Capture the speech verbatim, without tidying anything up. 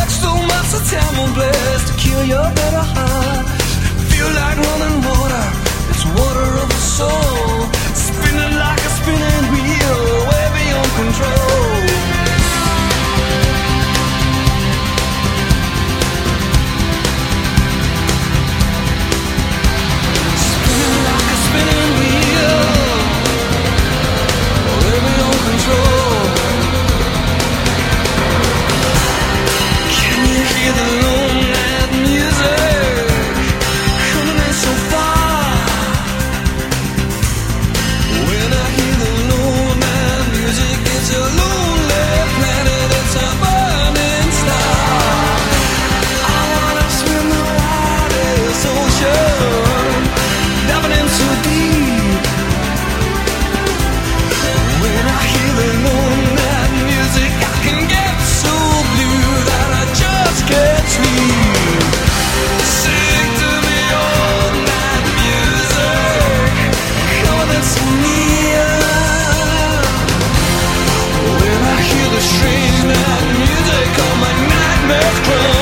So much the time won't blast to kill your better heart. Feel like running water, it's water of the soul. Spinning like a spinning wheel, way beyond control. Spinning like a spinning wheel, way beyond control. Can you hear the lone night music coming in so far? When I hear the lone night music, it's a lonely planet, it's a burning star. I wanna swim the widest ocean, diving in so deep. When I hear the lone night music, I can get so blue that I just can't sleep. Sing to me all night music, coming so near. When I hear the strange night music, all my nightmares cry.